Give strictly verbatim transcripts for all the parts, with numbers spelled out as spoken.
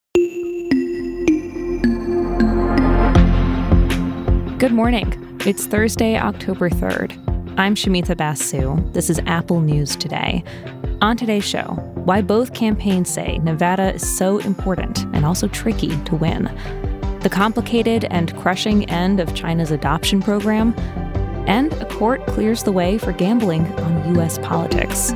Good morning. It's Thursday, October third. I'm Shamitha Basu. This is Apple News Today. On today's show, why both campaigns say Nevada is so important and also tricky to win. The complicated and crushing end of China's adoption program. And a court clears the way for gambling on U S politics.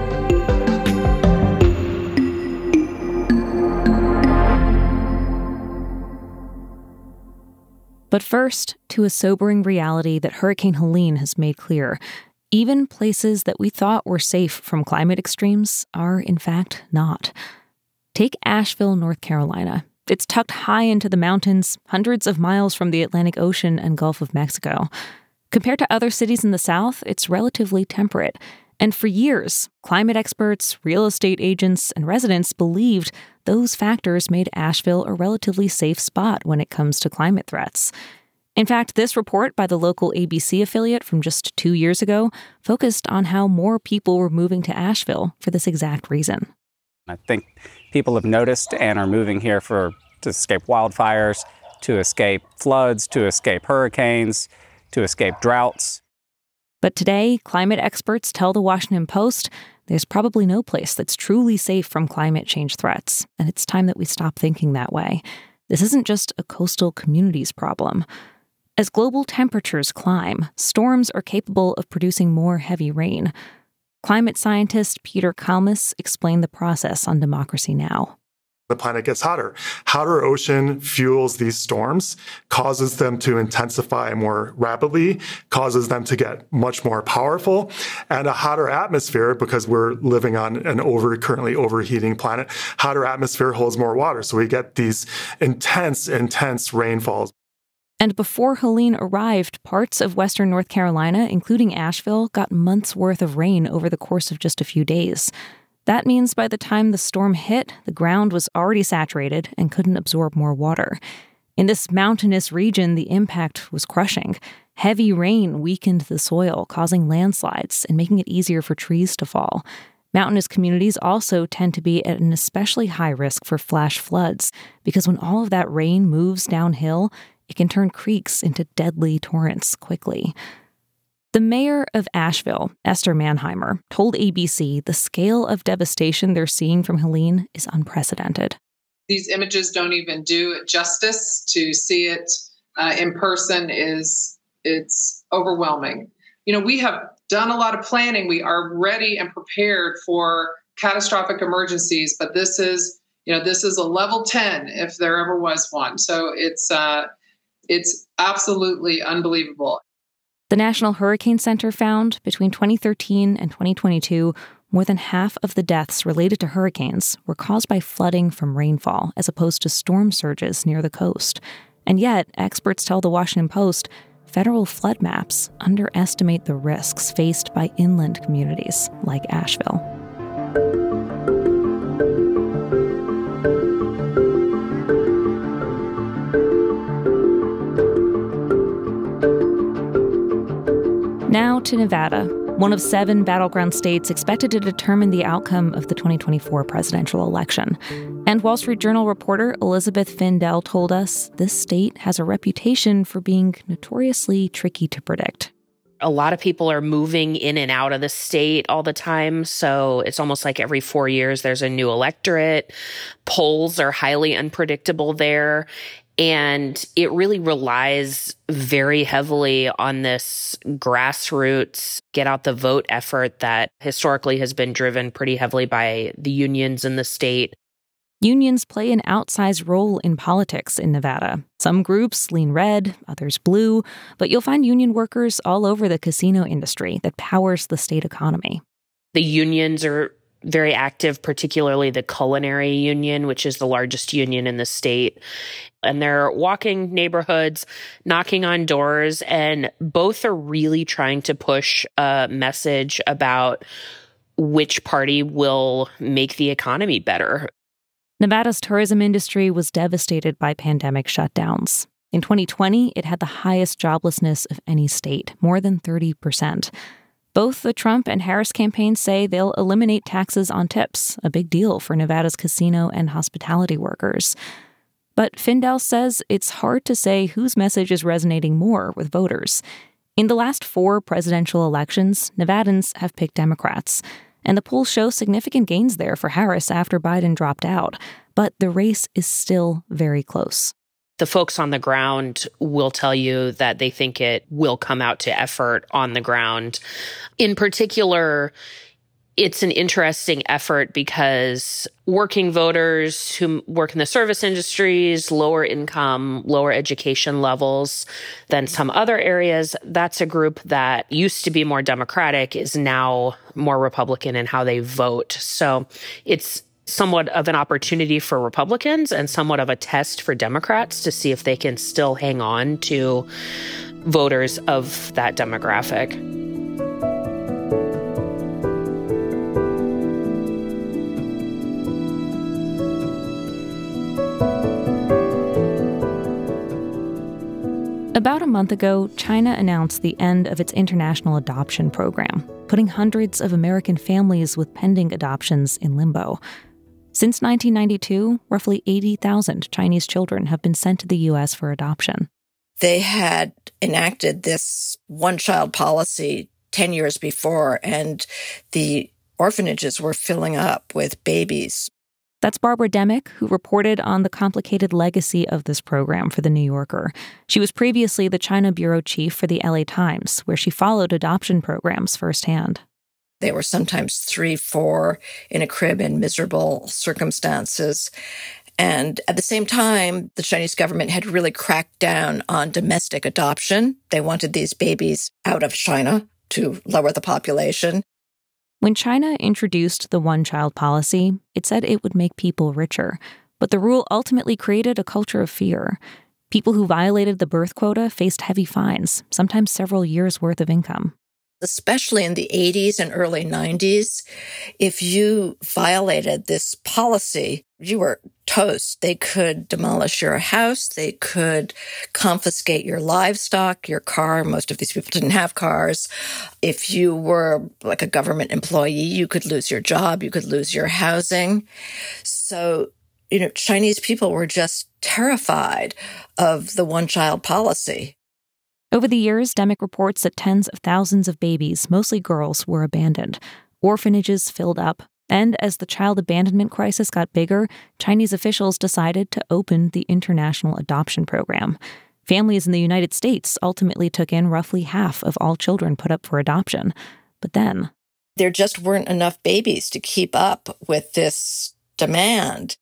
But first, to a sobering reality that Hurricane Helene has made clear. Even places that we thought were safe from climate extremes are, in fact, not. Take Asheville, North Carolina. It's tucked high into the mountains, hundreds of miles from the Atlantic Ocean and Gulf of Mexico. Compared to other cities in the South, it's relatively temperate. And for years, climate experts, real estate agents, and residents believed those factors made Asheville a relatively safe spot when it comes to climate threats. In fact, this report by the local A B C affiliate from just two years ago focused on how more people were moving to Asheville for this exact reason. I think people have noticed and are moving here for to escape wildfires, to escape floods, to escape hurricanes, to escape droughts. But today, climate experts tell the Washington Post there's probably no place that's truly safe from climate change threats, and it's time that we stop thinking that way. This isn't just a coastal communities problem. As global temperatures climb, storms are capable of producing more heavy rain. Climate scientist Peter Kalmus explained the process on Democracy Now! The planet gets hotter. Hotter ocean fuels these storms, causes them to intensify more rapidly, causes them to get much more powerful. And a hotter atmosphere, because we're living on an over currently overheating planet, hotter atmosphere holds more water. So we get these intense, intense rainfalls. And before Helene arrived, parts of western North Carolina, including Asheville, got months' worth of rain over the course of just a few days. That means by the time the storm hit, the ground was already saturated and couldn't absorb more water. In this mountainous region, the impact was crushing. Heavy rain weakened the soil, causing landslides and making it easier for trees to fall. Mountainous communities also tend to be at an especially high risk for flash floods, because when all of that rain moves downhill, it can turn creeks into deadly torrents quickly. The mayor of Asheville, Esther Manheimer, told A B C the scale of devastation they're seeing from Helene is unprecedented. These images don't even do it justice. To see it uh, in person is it's overwhelming. You know, we have done a lot of planning. We are ready and prepared for catastrophic emergencies, but this is, you know, this is a level ten if there ever was one. So it's uh, it's absolutely unbelievable. The National Hurricane Center found between twenty thirteen and twenty twenty-two, more than half of the deaths related to hurricanes were caused by flooding from rainfall as opposed to storm surges near the coast. And yet, experts tell the Washington Post federal flood maps underestimate the risks faced by inland communities like Asheville. Now to Nevada, one of seven battleground states expected to determine the outcome of the twenty twenty-four presidential election. And Wall Street Journal reporter Elizabeth Findell told us this state has a reputation for being notoriously tricky to predict. A lot of people are moving in and out of the state all the time, so it's almost like every four years there's a new electorate. Polls are highly unpredictable there. And it really relies very heavily on this grassroots get out the vote effort that historically has been driven pretty heavily by the unions in the state. Unions play an outsized role in politics in Nevada. Some groups lean red, others blue, but you'll find union workers all over the casino industry that powers the state economy. The unions are very active, particularly the Culinary Union, which is the largest union in the state. And they're walking neighborhoods, knocking on doors, and both are really trying to push a message about which party will make the economy better. Nevada's tourism industry was devastated by pandemic shutdowns. In twenty twenty, it had the highest joblessness of any state, more than thirty percent. Both the Trump and Harris campaigns say they'll eliminate taxes on tips, a big deal for Nevada's casino and hospitality workers. But Findell says it's hard to say whose message is resonating more with voters. In the last four presidential elections, Nevadans have picked Democrats, and the polls show significant gains there for Harris after Biden dropped out. But the race is still very close. The folks on the ground will tell you that they think it will come out to effort on the ground. In particular, it's an interesting effort because working voters who work in the service industries, lower income, lower education levels than some other areas, that's a group that used to be more Democratic, is now more Republican in how they vote. So it's somewhat of an opportunity for Republicans and somewhat of a test for Democrats to see if they can still hang on to voters of that demographic. About a month ago, China announced the end of its international adoption program, putting hundreds of American families with pending adoptions in limbo. Since nineteen ninety-two, roughly eighty thousand Chinese children have been sent to the U S for adoption. They had enacted this one-child policy ten years before, and the orphanages were filling up with babies. That's Barbara Demick, who reported on the complicated legacy of this program for The New Yorker. She was previously the China bureau chief for the L A Times, where she followed adoption programs firsthand. They were sometimes three, four in a crib in miserable circumstances. And at the same time, the Chinese government had really cracked down on domestic adoption. They wanted these babies out of China to lower the population. When China introduced the one-child policy, it said it would make people richer. But the rule ultimately created a culture of fear. People who violated the birth quota faced heavy fines, sometimes several years' worth of income. Especially in the eighties and early nineties, if you violated this policy, you were toast. They could demolish your house. They could confiscate your livestock, your car. Most of these people didn't have cars. If you were like a government employee, you could lose your job. You could lose your housing. So, you know, Chinese people were just terrified of the one-child policy. Over the years, Demick reports that tens of thousands of babies, mostly girls, were abandoned. Orphanages filled up. And as the child abandonment crisis got bigger, Chinese officials decided to open the International Adoption Program. Families in the United States ultimately took in roughly half of all children put up for adoption. But then there just weren't enough babies to keep up with this demand.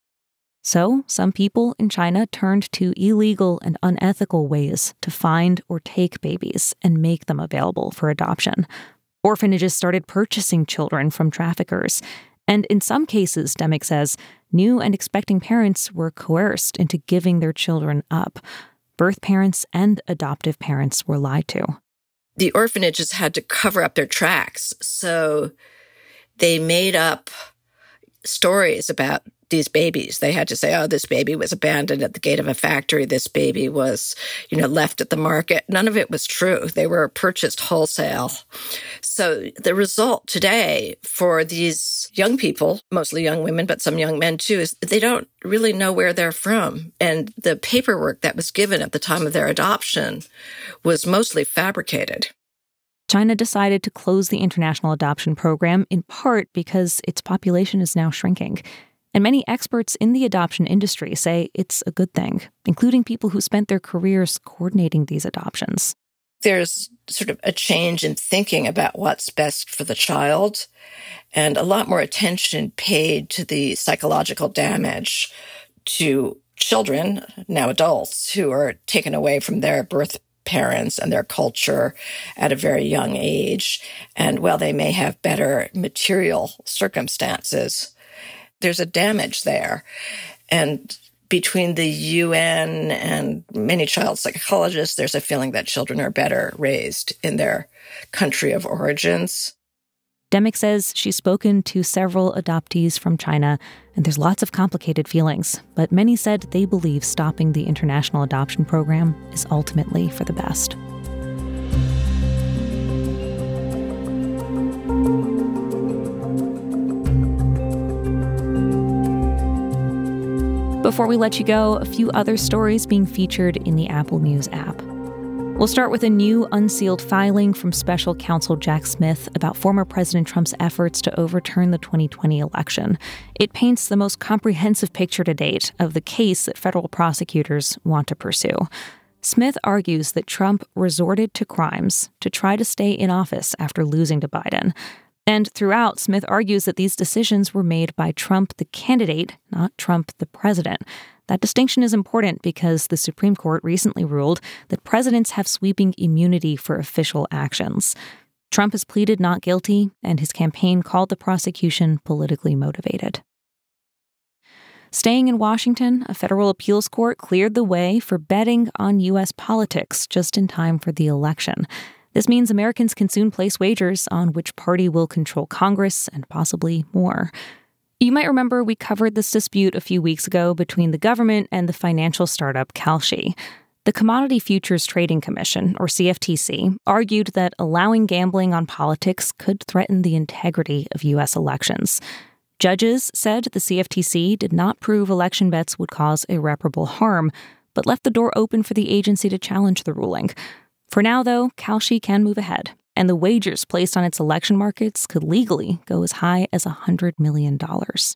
So some people in China turned to illegal and unethical ways to find or take babies and make them available for adoption. Orphanages started purchasing children from traffickers. And in some cases, Demick says, new and expecting parents were coerced into giving their children up. Birth parents and adoptive parents were lied to. The orphanages had to cover up their tracks, so they made up stories about these babies. They had to say, oh, this baby was abandoned at the gate of a factory. This baby was, you know, left at the market. None of it was true. They were purchased wholesale. So the result today for these young people, mostly young women, but some young men too, is they don't really know where they're from. And the paperwork that was given at the time of their adoption was mostly fabricated. China decided to close the International Adoption Program in part because its population is now shrinking. And many experts in the adoption industry say it's a good thing, including people who spent their careers coordinating these adoptions. There's sort of a change in thinking about what's best for the child and a lot more attention paid to the psychological damage to children, now adults, who are taken away from their birth parents and their culture at a very young age. And while they may have better material circumstances, there's a damage there. And between the U N and many child psychologists, there's a feeling that children are better raised in their country of origins. Demick says she's spoken to several adoptees from China, and there's lots of complicated feelings, but many said they believe stopping the International Adoption Program is ultimately for the best. Before we let you go, a few other stories being featured in the Apple News app. We'll start with a new unsealed filing from special counsel Jack Smith about former President Trump's efforts to overturn the twenty twenty election. It paints the most comprehensive picture to date of the case that federal prosecutors want to pursue. Smith argues that Trump resorted to crimes to try to stay in office after losing to Biden. And throughout, Smith argues that these decisions were made by Trump the candidate, not Trump the president. That distinction is important because the Supreme Court recently ruled that presidents have sweeping immunity for official actions. Trump has pleaded not guilty, and his campaign called the prosecution politically motivated. Staying in Washington, a federal appeals court cleared the way for betting on U S politics just in time for the election. This means Americans can soon place wagers on which party will control Congress and possibly more. You might remember we covered this dispute a few weeks ago between the government and the financial startup Kalshi. The Commodity Futures Trading Commission, or C F T C, argued that allowing gambling on politics could threaten the integrity of U S elections. Judges said the C F T C did not prove election bets would cause irreparable harm, but left the door open for the agency to challenge the ruling. For now, though, Kalshi can move ahead, and the wagers placed on its election markets could legally go as high as one hundred million dollars.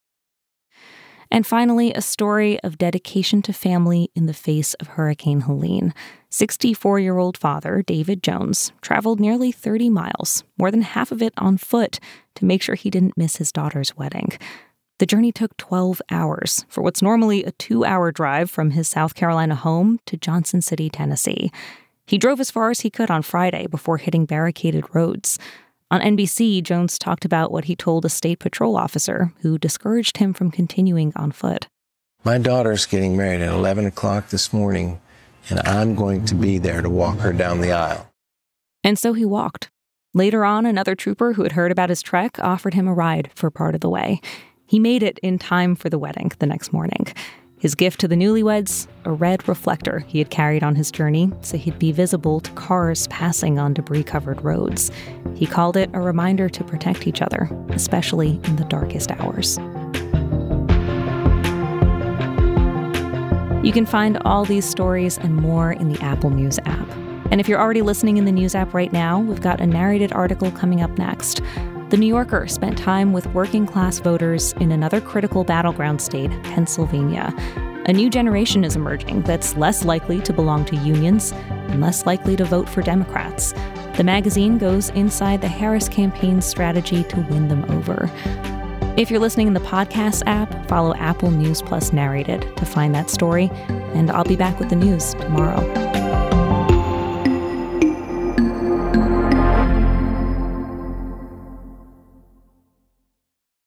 And finally, a story of dedication to family in the face of Hurricane Helene. sixty-four-year-old father David Jones traveled nearly thirty miles, more than half of it on foot, to make sure he didn't miss his daughter's wedding. The journey took twelve hours for what's normally a two-hour drive from his South Carolina home to Johnson City, Tennessee. He drove as far as he could on Friday before hitting barricaded roads. On N B C, Jones talked about what he told a state patrol officer who discouraged him from continuing on foot. My daughter's getting married at eleven o'clock this morning, and I'm going to be there to walk her down the aisle. And so he walked. Later on, another trooper who had heard about his trek offered him a ride for part of the way. He made it in time for the wedding the next morning. His gift to the newlyweds, a red reflector he had carried on his journey so he'd be visible to cars passing on debris-covered roads. He called it a reminder to protect each other, especially in the darkest hours. You can find all these stories and more in the Apple News app. And if you're already listening in the News app right now, we've got a narrated article coming up next. The New Yorker spent time with working-class voters in another critical battleground state, Pennsylvania. A new generation is emerging that's less likely to belong to unions and less likely to vote for Democrats. The magazine goes inside the Harris campaign's strategy to win them over. If you're listening in the podcast app, follow Apple News Plus Narrated to find that story, and I'll be back with the news tomorrow.